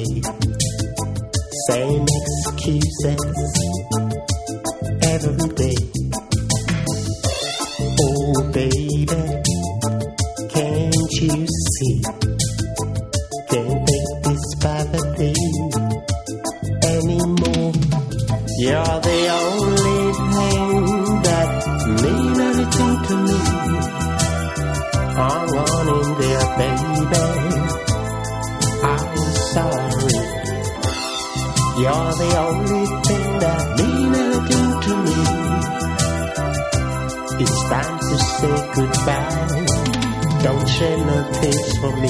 Same excuses every day. Oh baby, can't you see? Can't take this poverty anymore. You're the only thing that means anything to me. Hang on in there, baby, I'm sorry. You're the only thing that means anything to me. It's time to say goodbye. Don't shed no tears for me.